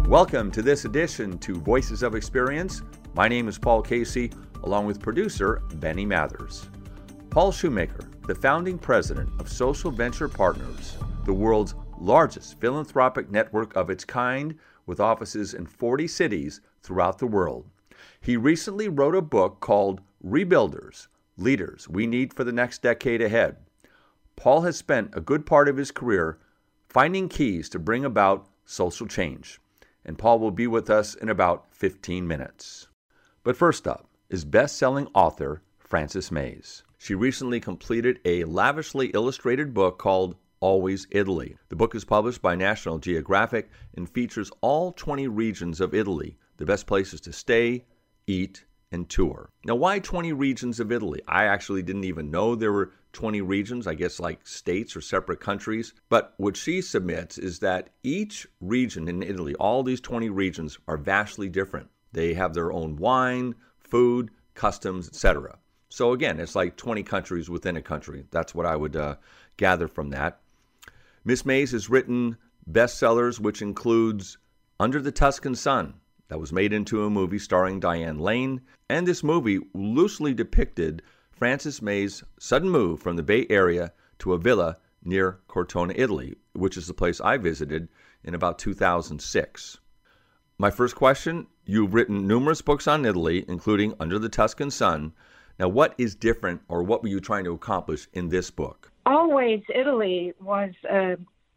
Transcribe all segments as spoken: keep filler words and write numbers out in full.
Welcome to this edition to Voices of Experience. My name is Paul Casey, along with producer Benny Mathers. Paul Shoemaker, the founding president of Social Venture Partners, the world's largest philanthropic network of its kind, with offices in forty cities throughout the world. He recently wrote a book called Rebuilders, Leaders We Need for the Next Decade Ahead. Paul has spent a good part of his career finding keys to bring about social change, and Paul will be with us in about fifteen minutes. But first up is best-selling author Frances Mayes. She recently completed a lavishly illustrated book called Always Italy. The book is published by National Geographic and features all twenty regions of Italy, the best places to stay, eat, and tour. Now, why twenty regions of Italy? I actually didn't even know there were twenty regions, I guess like states or separate countries. But what she submits is that each region in Italy, all these twenty regions, are vastly different. They have their own wine, food, customs, et cetera. So again, it's like twenty countries within a country. That's what I would uh, gather from that. Miss Mayes has written bestsellers, which includes Under the Tuscan Sun, that was made into a movie starring Diane Lane, and this movie loosely depicted Frances Mayes' sudden move from the Bay Area to a villa near Cortona, Italy, which is the place I visited in about two thousand six. My first question, you've written numerous books on Italy, including Under the Tuscan Sun. Now, what is different, or what were you trying to accomplish in this book? Always Italy was a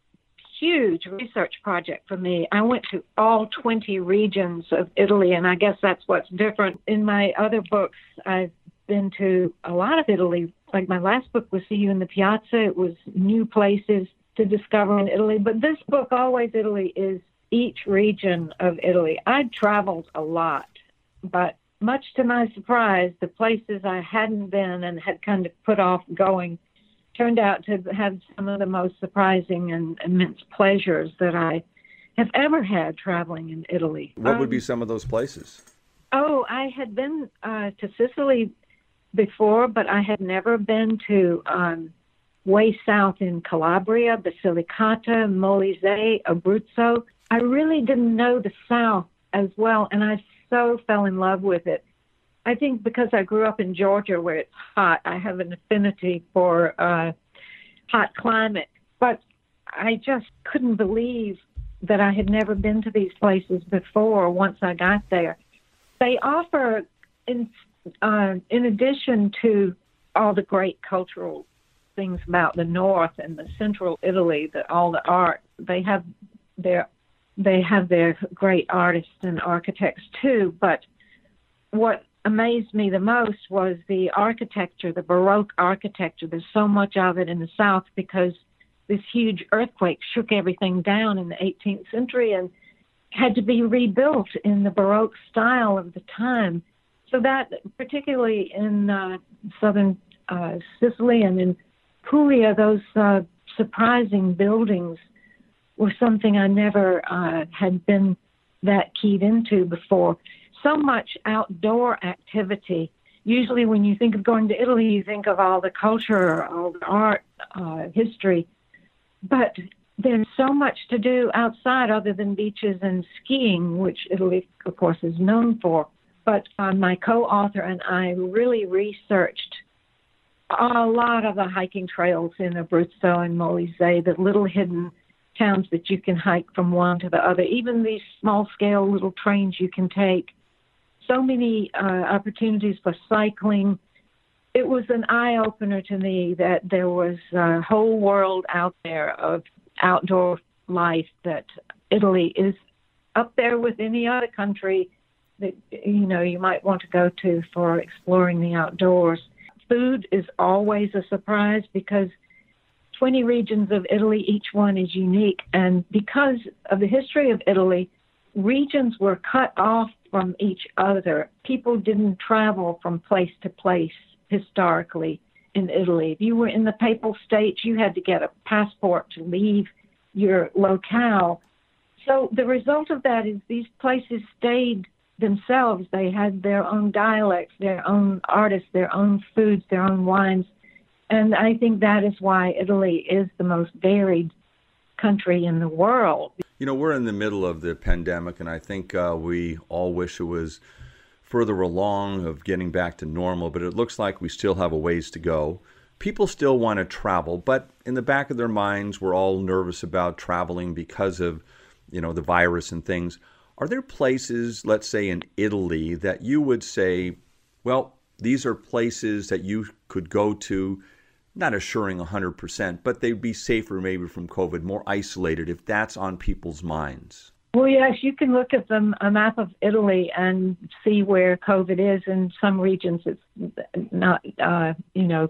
huge research project for me. I went to all twenty regions of Italy, and I guess that's what's different. In my other books, I've been to a lot of Italy. Like my last book was See You in the Piazza. It was new places to discover in Italy. But this book, Always Italy, is each region of Italy. I traveled a lot, but much to my surprise, the places I hadn't been and had kind of put off going turned out to have some of the most surprising and immense pleasures that I have ever had traveling in Italy. What um, would be some of those places? Oh, I had been uh, to Sicily before, but I had never been to um, way south in Calabria, Basilicata, Molise, Abruzzo. I really didn't know the South as well, and I so fell in love with it. I think because I grew up in Georgia where it's hot, I have an affinity for uh, hot climate. But I just couldn't believe that I had never been to these places before once I got there. They offer, in, uh, in addition to all the great cultural things about the North and the central Italy, the, all the art, they have their they have their great artists and architects too. But what amazed me the most was the architecture, the Baroque architecture. There's so much of it in the South because this huge earthquake shook everything down in the eighteenth century and had to be rebuilt in the Baroque style of the time. So that, particularly in uh, southern uh, Sicily and in Puglia, those uh, surprising buildings were something I never uh, had been that keyed into before. So much outdoor activity. Usually when you think of going to Italy, you think of all the culture, all the art, uh, history. But there's so much to do outside other than beaches and skiing, which Italy, of course, is known for. But uh, my co-author and I really researched a lot of the hiking trails in Abruzzo and Molise, the little hidden towns that you can hike from one to the other, even these small-scale little trains you can take. So many uh, opportunities for cycling. It was an eye-opener to me that there was a whole world out there of outdoor life, that Italy is up there with any other country that, you know, you might want to go to for exploring the outdoors. Food is always a surprise because twenty regions of Italy, each one is unique. And because of the history of Italy, regions were cut off from each other. People didn't travel from place to place historically in Italy. If you were in the Papal States, you had to get a passport to leave your locale. So the result of that is these places stayed themselves. They had their own dialects, their own artists, their own foods, their own wines. And I think that is why Italy is the most varied country in the world. You know, we're in the middle of the pandemic, and I think uh, we all wish it was further along of getting back to normal, but it looks like we still have a ways to go. People still want to travel, but in the back of their minds, we're all nervous about traveling because of, you know, the virus and things. Are there places, let's say in Italy, that you would say, well, these are places that you could go to, not assuring one hundred percent, but they'd be safer maybe from COVID, more isolated, if that's on people's minds? Well, yes, you can look at the, a map of Italy and see where COVID is. In some regions, it's not, uh, you know,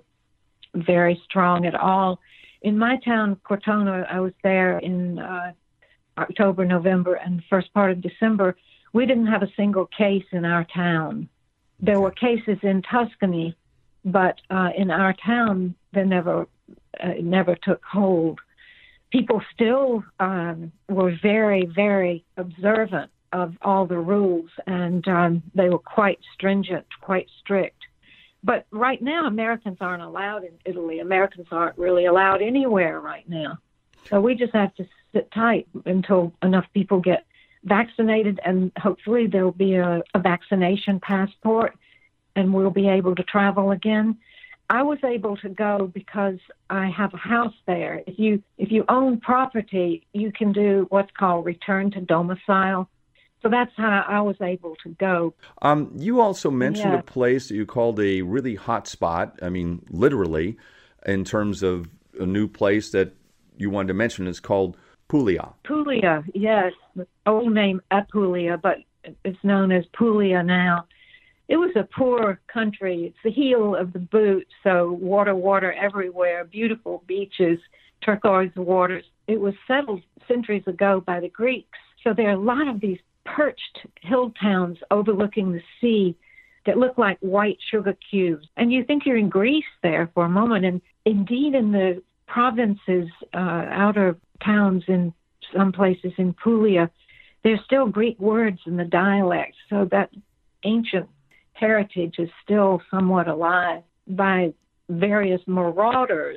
very strong at all. In my town, Cortona, I was there in uh, October, November, and the first part of December. We didn't have a single case in our town. There were cases in Tuscany, but uh, in our town, they never, uh, never took hold. People still um, were very, very observant of all the rules, and um, they were quite stringent, quite strict. But right now, Americans aren't allowed in Italy. Americans aren't really allowed anywhere right now. So we just have to sit tight until enough people get vaccinated, and hopefully there'll be a, a vaccination passport, and we'll be able to travel again. I was able to go because I have a house there. If you if you own property, you can do what's called return to domicile. So that's how I was able to go. Um, you also mentioned yeah. a place that you called a really hot spot. I mean, literally, in terms of a new place that you wanted to mention. It's called Puglia. Puglia, yes. The old name Apulia, but it's known as Puglia now. It was a poor country. It's the heel of the boot, so water, water everywhere, beautiful beaches, turquoise waters. It was settled centuries ago by the Greeks. So there are a lot of these perched hill towns overlooking the sea that look like white sugar cubes. And you think you're in Greece there for a moment. And indeed, in the provinces, uh, outer towns in some places in Puglia, there's still Greek words in the dialect. So that ancient heritage is still somewhat alive by various marauders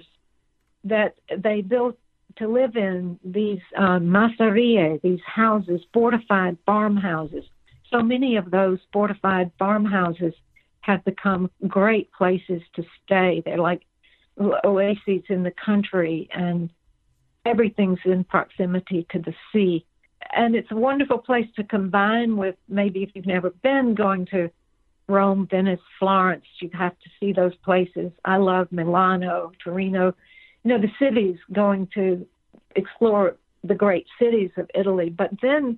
that they built to live in these uh, masserie, these houses, fortified farmhouses. So many of those fortified farmhouses have become great places to stay. They're like oases in the country, and everything's in proximity to the sea. And it's a wonderful place to combine with, maybe if you've never been, going to Rome, Venice, Florence. You have to see those places. I love Milano, Torino. You know, the cities, going to explore the great cities of Italy. But then,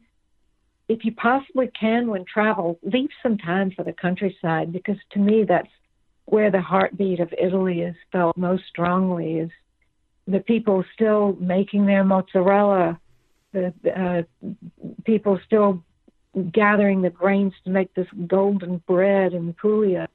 if you possibly can, when travel, leave some time for the countryside, because to me that's where the heartbeat of Italy is felt most strongly, is the people still making their mozzarella, the uh, people still gathering the grains to make this golden bread in Puglia.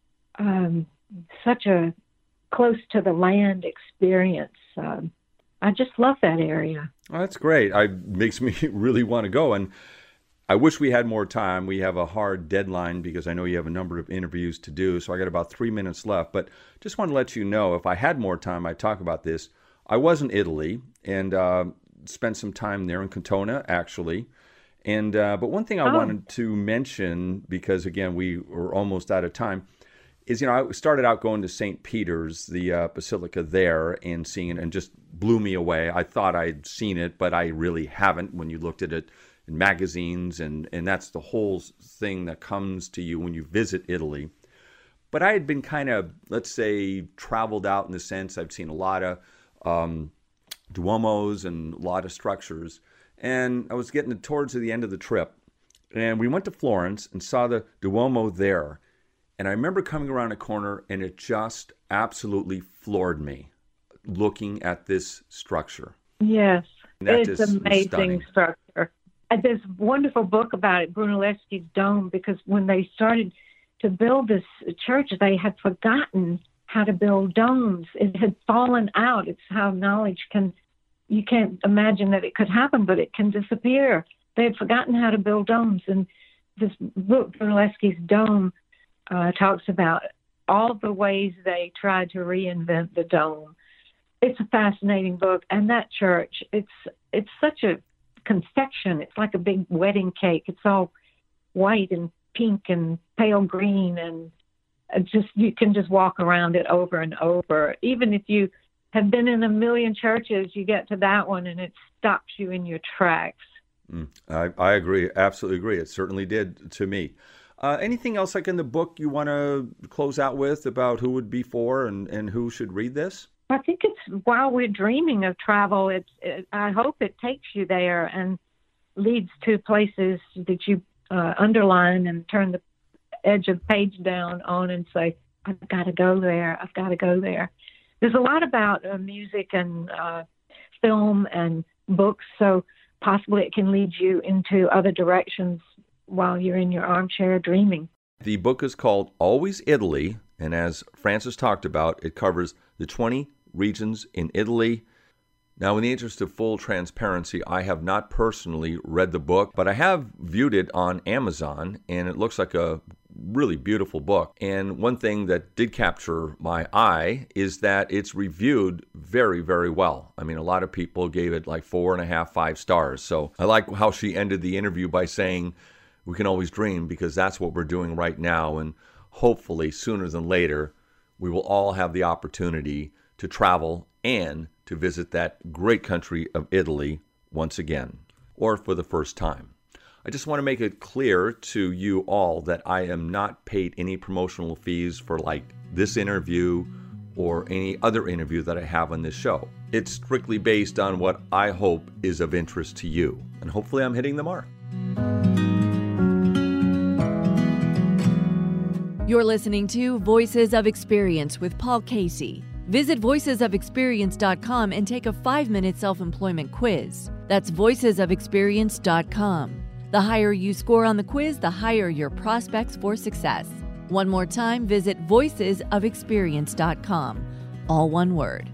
Um, such a close to the land experience. Um, I just love that area. Oh, that's great. It makes me really want to go. And I wish we had more time. We have a hard deadline because I know you have a number of interviews to do. So I got about three minutes left. But just want to let you know, if I had more time, I'd talk about this. I was in Italy and uh, spent some time there in Cortona, actually. And uh, but one thing I oh. wanted to mention, because again we were almost out of time, is you know I started out going to Saint Peter's, the uh, basilica there, and seeing it, and just blew me away. I thought I'd seen it, but I really haven't. When you looked at it in magazines, and and that's the whole thing that comes to you when you visit Italy. But I had been kind of, let's say, traveled out in the sense I've seen a lot of um, Duomos and a lot of structures. And I was getting towards the end of the trip, and we went to Florence and saw the Duomo there. And I remember coming around a corner, and it just absolutely floored me, looking at this structure. Yes, That it's an amazing structure. And there's a wonderful book about it, Brunelleschi's Dome, because when they started to build this church, they had forgotten how to build domes. It had fallen out. It's how knowledge can... You can't imagine that it could happen, but it can disappear. They had forgotten how to build domes. And this book, Brunelleschi's Dome, uh, talks about all the ways they tried to reinvent the dome. it's a fascinating book. And that church, it's it's such a confection. It's like a big wedding cake. It's all white and pink and pale green, and just you can just walk around it over and over. Even if you have been in a million churches, you get to that one and it stops you in your tracks. Mm, I, I agree. Absolutely agree. It certainly did to me. Uh, anything else like in the book you want to close out with about who would be for and, and who should read this? I think it's while we're dreaming of travel, it's, it, I hope it takes you there and leads to places that you uh, underline and turn the edge of the page down on and say, I've got to go there. I've got to go there. There's a lot about uh, music and uh, film and books, so possibly it can lead you into other directions while you're in your armchair dreaming. The book is called Always Italy, and as Frances talked about, it covers the twenty regions in Italy. Now, in the interest of full transparency, I have not personally read the book, but I have viewed it on Amazon, and it looks like a really beautiful book. And one thing that did capture my eye is that it's reviewed very, very well. I mean, a lot of people gave it like four and a half, five stars. So I like how she ended the interview by saying, we can always dream, because that's what we're doing right now. And hopefully sooner than later, we will all have the opportunity to travel and to visit that great country of Italy once again, or for the first time. I just want to make it clear to you all that I am not paid any promotional fees for like this interview or any other interview that I have on this show. It's strictly based on what I hope is of interest to you, and hopefully I'm hitting the mark. You're listening to Voices of Experience with Paul Casey. Visit voices of experience dot com and take a five-minute self-employment quiz. That's voices of experience dot com. The higher you score on the quiz, the higher your prospects for success. One more time, visit voices of experience dot com. All one word.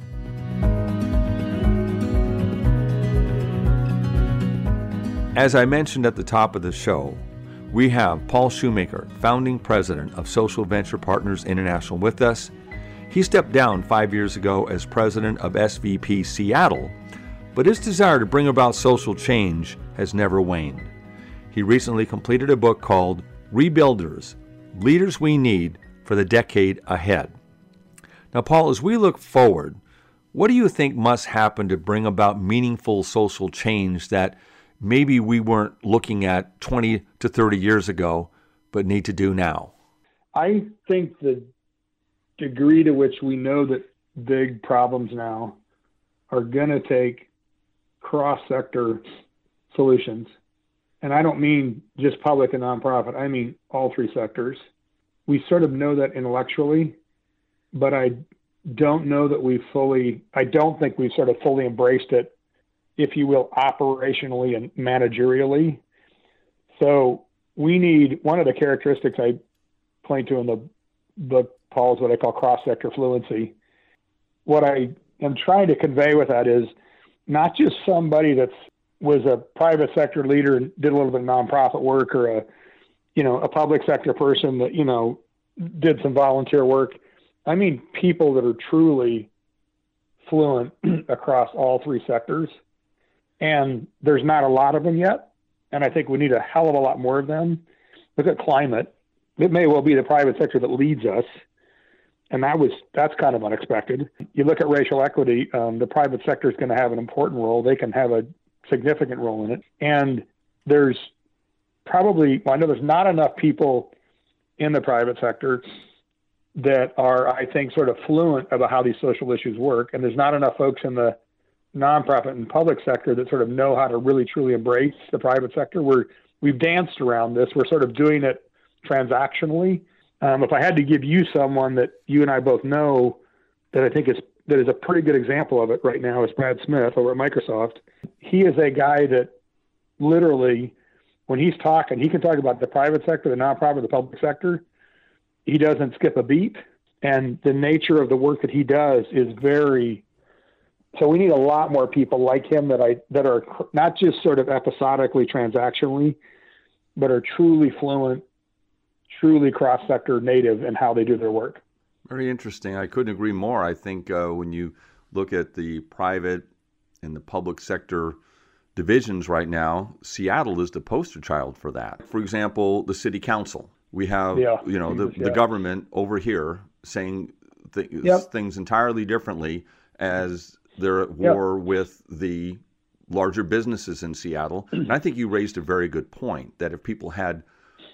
As I mentioned at the top of the show, we have Paul Shoemaker, founding president of Social Venture Partners International, with us. He stepped down five years ago as president of S V P Seattle, but his desire to bring about social change has never waned. He recently completed a book called Rebuilders, Leaders We Need for the Decade Ahead. Now, Paul, as we look forward, what do you think must happen to bring about meaningful social change that maybe we weren't looking at twenty to thirty years ago, but need to do now? I think the degree to which we know that big problems now are going to take cross-sector solutions. And I don't mean just public and nonprofit. I mean all three sectors. We sort of know that intellectually, but I don't know that we fully, I don't think we've sort of fully embraced it, if you will, operationally and managerially. So we need, one of the characteristics I point to in the book, Paul, is what I call cross-sector fluency. What I am trying to convey with that is not just somebody that's was a private sector leader and did a little bit of nonprofit work, or a, you know, a public sector person that, you know, did some volunteer work. I mean, people that are truly fluent across all three sectors. And there's not a lot of them yet. And I think we need a hell of a lot more of them. Look at climate. It may well be the private sector that leads us. And that was, that's kind of unexpected. You look at racial equity, um, the private sector is going to have an important role. They can have a significant role in it. And there's probably, well, I know there's not enough people in the private sector that are, I think, sort of fluent about how these social issues work. And there's not enough folks in the nonprofit and public sector that sort of know how to really, truly embrace the private sector. We're, we've danced around this. We're sort of doing it transactionally. Um, if I had to give you someone that you and I both know that I think is that is a pretty good example of it right now, is Brad Smith over at Microsoft. He is a guy that literally, when he's talking, he can talk about the private sector, the nonprofit, the public sector. He doesn't skip a beat. And the nature of the work that he does is very, so we need a lot more people like him that I that are not just sort of episodically, transactionally, but are truly fluent, truly cross-sector native in how they do their work. Very interesting. I couldn't agree more. I think uh, when you look at the private and the public sector divisions right now, Seattle is the poster child for that. For example, the city council. We have, yeah. you know, the, yeah. the government over here saying th- yep. things entirely differently as they're at war yep. with the larger businesses in Seattle. And I think you raised a very good point that if people had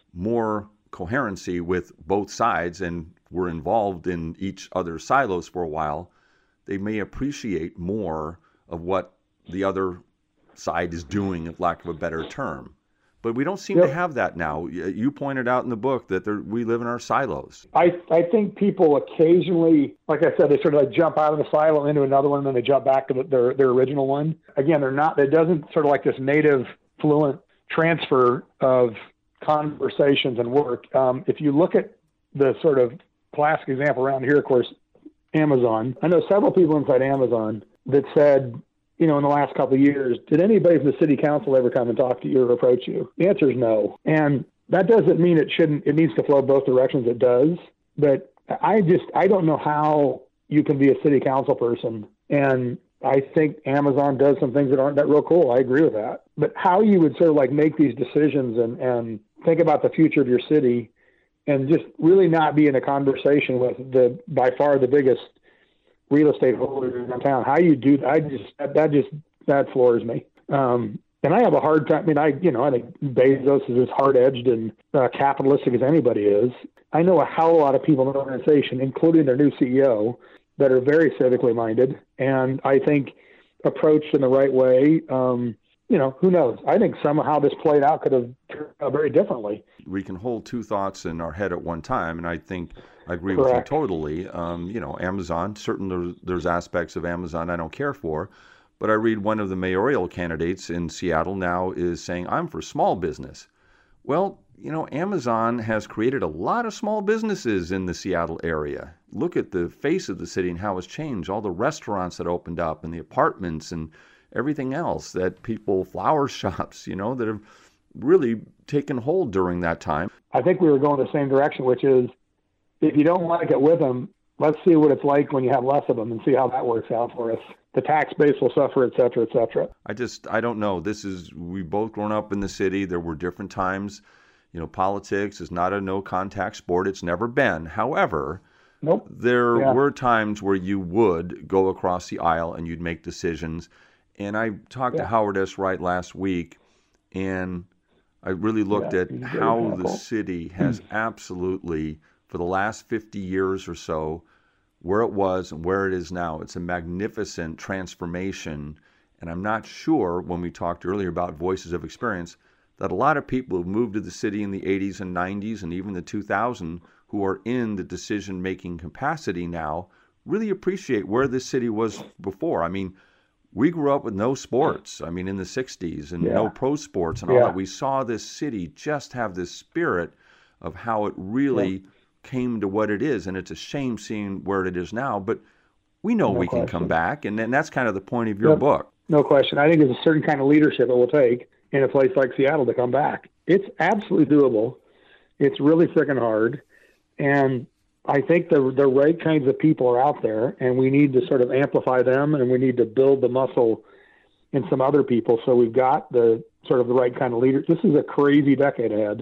more coherency with both sides and were involved in each other's silos for a while, they may appreciate more of what the other side is doing, if lack of a better term. But we don't seem yep. to have that now. You pointed out in the book that there, we live in our silos. I, I think people occasionally, like I said, they sort of like jump out of the silo into another one, and then they jump back to the, their their original one. Again, they're not. It doesn't sort of like this native, fluent transfer of conversations and work. Um, if you look at the sort of classic example around here, of course, Amazon. I know several people inside Amazon that said, you know, in the last couple of years, did anybody from the city council ever come and talk to you or approach you? The answer is no. And that doesn't mean it shouldn't, it needs to flow both directions. It does. But I just, I don't know how you can be a city council person. And I think Amazon does some things that aren't that real cool. I agree with that. But how you would sort of like make these decisions and, and think about the future of your city and just really not be in a conversation with the, by far the biggest real estate holder in town. How you do that, I just, that just, that floors me. Um, and I have a hard time. I mean, I, you know, I think Bezos is as hard-edged and uh, capitalistic as anybody is. I know a hell of a lot of people in the organization, including their new C E O, that are very civically minded. And I think approached in the right way, um, you know, who knows? I think somehow this played out could have turned out very differently. We can hold two thoughts in our head at one time, and I think I agree Correct. with you totally. Um, you know, Amazon, certainly there's, there's aspects of Amazon I don't care for, but I read one of the mayoral candidates in Seattle now is saying, I'm for small business. Well, you know, Amazon has created a lot of small businesses in the Seattle area. Look at the face of the city and how it's changed, all the restaurants that opened up and the apartments and everything else that people, flower shops, you know, that have really taken hold during that time. I think we were going the same direction, which is if you don't want to get with them, let's see what it's like when you have less of them and see how that works out for us. The tax base will suffer, et cetera, et cetera. I just, I don't know. This is, we've both grown up in the city. There were different times. You know, politics is not a no contact sport. It's never been. However, nope. there yeah. were times where you would go across the aisle and you'd make decisions. And I talked yeah. to Howard S. Wright last week, and I really looked yeah, at how the city has absolutely, for the last fifty years or so, where it was and where it is now, it's a magnificent transformation. And I'm not sure, when we talked earlier about Voices of Experience, that a lot of people who moved to the city in the eighties and nineties and even the two thousands who are in the decision-making capacity now really appreciate where this city was before. I mean, we grew up with no sports, I mean, in the sixties, and yeah. no pro sports and all yeah. that. We saw this city just have this spirit of how it really yeah. came to what it is, and it's a shame seeing where it is now, but we know no we question. can come back, and, and that's kind of the point of your yep. book. No question. I think there's a certain kind of leadership it will take in a place like Seattle to come back. It's absolutely doable. It's really freaking hard, and I think the the right kinds of people are out there, and we need to sort of amplify them, and we need to build the muscle in some other people. So we've got the sort of the right kind of leader. This is a crazy decade ahead,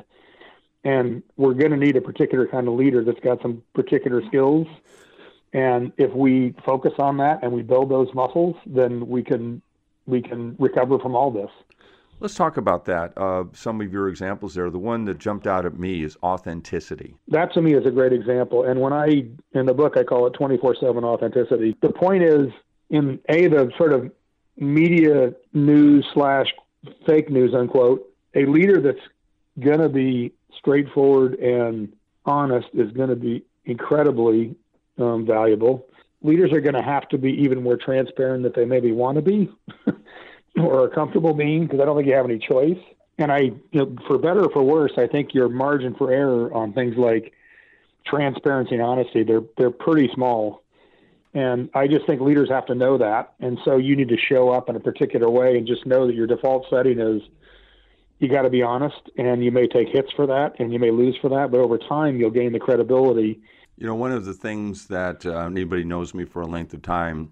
and we're going to need a particular kind of leader that's got some particular skills. And if we focus on that and we build those muscles, then we can we can recover from all this. Let's talk about that. Uh, some of your examples there. The one that jumped out at me is authenticity. That to me is a great example. And when I, in the book, I call it twenty-four seven authenticity. The point is, in A, the sort of media news slash fake news, unquote, a leader that's going to be straightforward and honest is going to be incredibly um, valuable. Leaders are going to have to be even more transparent than they maybe want to be. or are comfortable being, because I don't think you have any choice. And I, you know, for better or for worse, I think your margin for error on things like transparency and honesty, they're they're pretty small. And I just think leaders have to know that. And so you need to show up in a particular way and just know that your default setting is you got to be honest, and you may take hits for that and you may lose for that, but over time you'll gain the credibility. You know, one of the things that uh, anybody knows me for a length of time,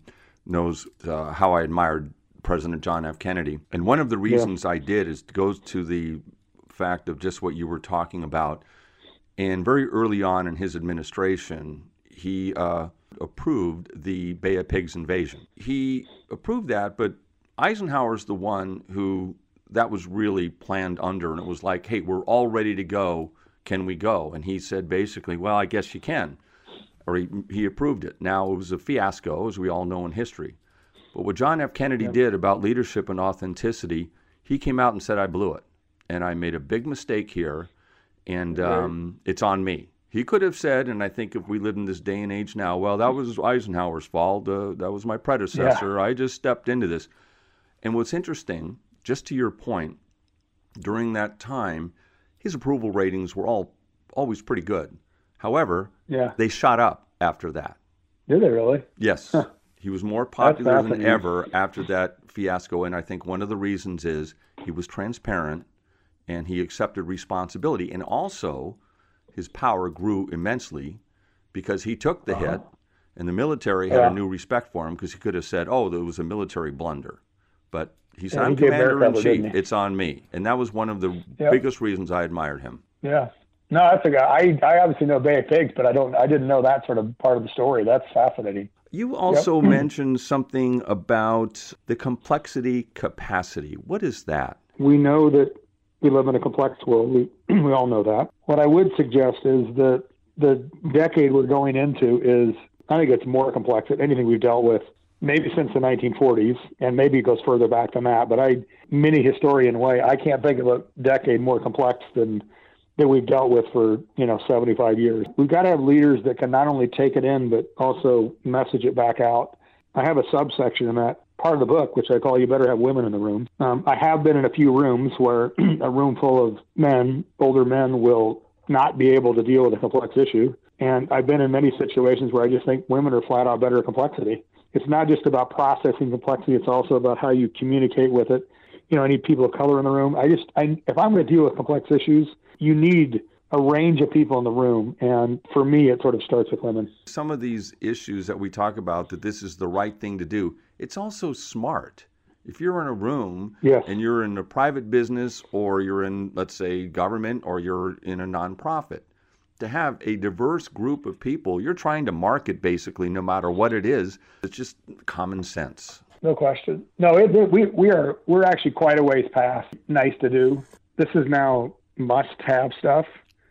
knows uh, how I admired President John F. Kennedy. And one of the reasons yeah. I did is goes to the fact of just what you were talking about. And very early on in his administration, he uh, approved the Bay of Pigs invasion. He approved that, but Eisenhower's the one who that was really planned under, and it was like, hey, we're all ready to go. Can we go? And he said basically, well, I guess you can. Or he, he approved it. Now, it was a fiasco, as we all know in history. But what John F. Kennedy yep. did about leadership and authenticity, he came out and said, I blew it. And I made a big mistake here, and um, it's on me. He could have said, and I think if we live in this day and age now, well, that was Eisenhower's fault. Uh, that was my predecessor. Yeah. I just stepped into this. And what's interesting, just to your point, during that time, his approval ratings were all always pretty good. However, yeah. they shot up after that. Did they really? Yes. Huh. He was more popular than ever after that fiasco, and I think one of the reasons is he was transparent and he accepted responsibility, and also his power grew immensely because he took the uh-huh. hit, and the military had yeah. a new respect for him because he could have said, oh, there was a military blunder. But he said, yeah, I'm commander-in-chief. It's on me. And that was one of the yep. biggest reasons I admired him. Yeah. No, that's a guy. I, I obviously know Bay of Pigs, but I don't. I didn't know that sort of part of the story. That's fascinating. You also yep. mentioned something about the complexity capacity. What is that? We know that we live in a complex world. We we all know that. What I would suggest is that the decade we're going into is, I think it's more complex than anything we've dealt with maybe since the nineteen forties, and maybe it goes further back than that. But I, mini historian way, I can't think of a decade more complex than that we've dealt with for, you know, seventy-five years. We've got to have leaders that can not only take it in, but also message it back out. I have a subsection in that part of the book, which I call You Better Have Women in the Room. Um, I have been in a few rooms where a room full of men, older men, will not be able to deal with a complex issue. And I've been in many situations where I just think women are flat out better at complexity. It's not just about processing complexity. It's also about how you communicate with it. You know, I need people of color in the room. I just, I, if I'm going to deal with complex issues, you need a range of people in the room. And for me, it sort of starts with women. Some of these issues that we talk about, that this is the right thing to do, it's also smart. If you're in a room yes. and you're in a private business, or you're in, let's say, government, or you're in a nonprofit, to have a diverse group of people, you're trying to market basically no matter what it is. It's just common sense. No question. No, it, we we are we're actually quite a ways past nice to do. This is now must-have stuff,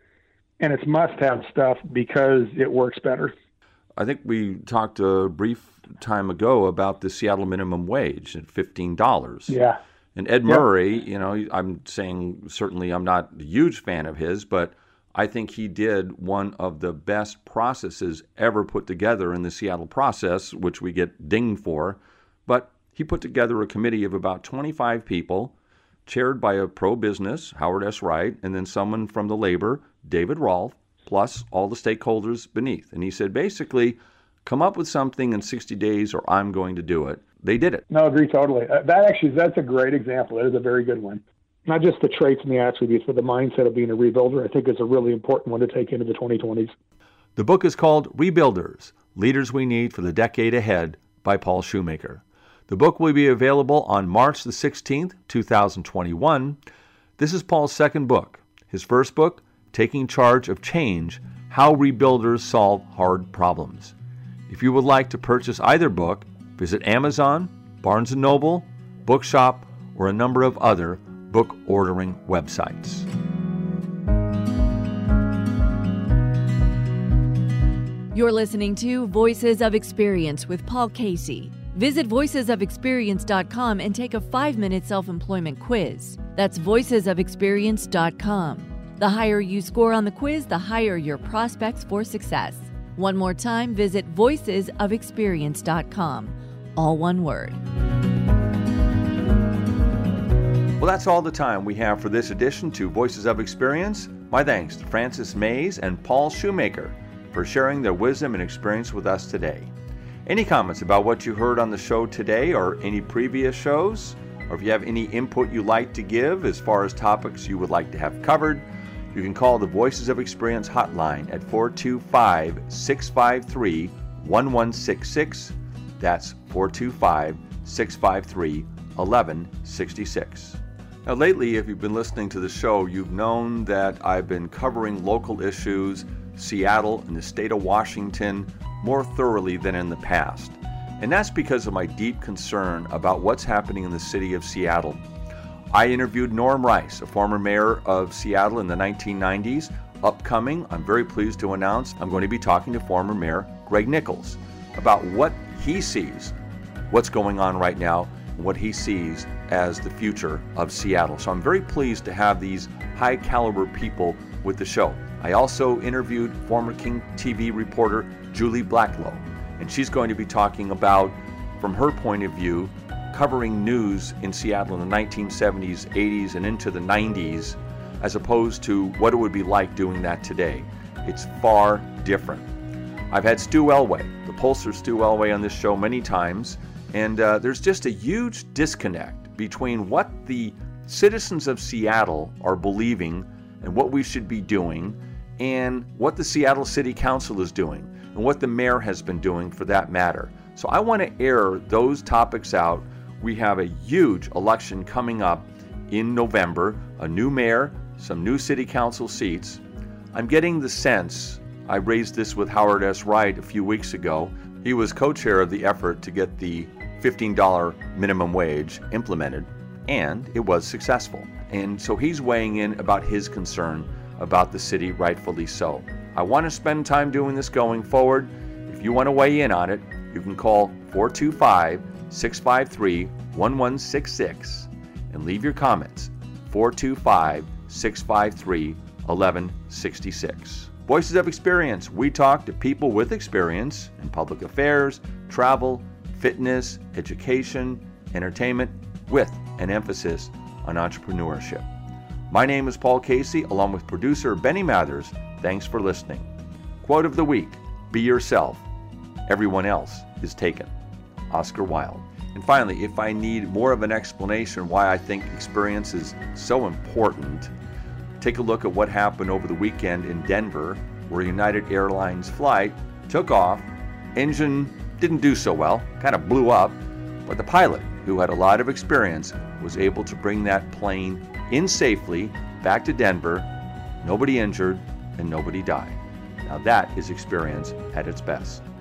and it's must-have stuff because it works better. I think we talked a brief time ago about the Seattle minimum wage at fifteen dollars. Yeah. And Ed yep. Murray, you know, I'm saying certainly I'm not a huge fan of his, but I think he did one of the best processes ever put together in the Seattle process, which we get dinged for. But he put together a committee of about twenty-five people, chaired by a pro-business, Howard S. Wright, and then someone from the labor, David Rolfe, plus all the stakeholders beneath. And he said, basically, come up with something in sixty days or I'm going to do it. They did it. No, I agree totally. Uh, that actually, that's a great example. It is a very good one. Not just the traits and the attributes, but the mindset of being a rebuilder, I think is a really important one to take into the twenty twenties. The book is called Rebuilders, Leaders We Need for the Decade Ahead by Paul Shoemaker. The book will be available on March the sixteenth, two thousand twenty-one. This is Paul's second book. His first book, Taking Charge of Change, How Rebuilders Solve Hard Problems. If you would like to purchase either book, visit Amazon, Barnes and Noble, Bookshop, or a number of other book ordering websites. You're listening to Voices of Experience with Paul Casey. Visit voices of experience dot com and take a five-minute self-employment quiz. That's voices of experience dot com. The higher you score on the quiz, the higher your prospects for success. One more time, visit voices of experience dot com. All one word. Well, that's all the time we have for this edition to Voices of Experience. My thanks to Francis Mays and Paul Shoemaker for sharing their wisdom and experience with us today. Any comments about what you heard on the show today or any previous shows? Or if you have any input you'd like to give as far as topics you would like to have covered, you can call the Voices of Experience hotline at four two five, six five three, one one six six. That's four two five, six five three, one one six six. Now lately, if you've been listening to the show, you've known that I've been covering local issues, Seattle and the state of Washington, more thoroughly than in the past. And that's because of my deep concern about what's happening in the city of Seattle. I interviewed Norm Rice, a former mayor of Seattle in the nineteen nineties. Upcoming, I'm very pleased to announce I'm going to be talking to former Mayor Greg Nickels about what he sees, what's going on right now, and what he sees as the future of Seattle. So I'm very pleased to have these high caliber people with the show. I also interviewed former King T V reporter Julie Blacklow, and she's going to be talking about, from her point of view, covering news in Seattle in the nineteen seventies, eighties, and into the nineties, as opposed to what it would be like doing that today. It's far different. I've had Stu Elway, the pollster Stu Elway, on this show many times, and uh, there's just a huge disconnect between what the citizens of Seattle are believing and what we should be doing, and what the Seattle City Council is doing, and what the mayor has been doing for that matter. So I want to air those topics out. We have a huge election coming up in November, a new mayor, some new city council seats. I'm getting the sense, I raised this with Howard S. Wright a few weeks ago. He was co-chair of the effort to get the fifteen dollars minimum wage implemented, and it was successful. And so he's weighing in about his concern about the city, rightfully so. I want to spend time doing this going forward. If you want to weigh in on it, you can call four two five, six five three, one one six six and leave your comments. four two five, six five three, one one six six. Voices of Experience. We talk to people with experience in public affairs, travel, fitness, education, entertainment, with an emphasis on entrepreneurship. My name is Paul Casey, along with producer Benny Mathers. Thanks for listening. Quote of the week: be yourself. Everyone else is taken. Oscar Wilde. And finally, if I need more of an explanation why I think experience is so important, take a look at what happened over the weekend in Denver, where United Airlines flight took off. Engine didn't do so well, kind of blew up, but the pilot, who had a lot of experience, was able to bring that plane in safely back to Denver. Nobody injured and nobody died. Now that is experience at its best.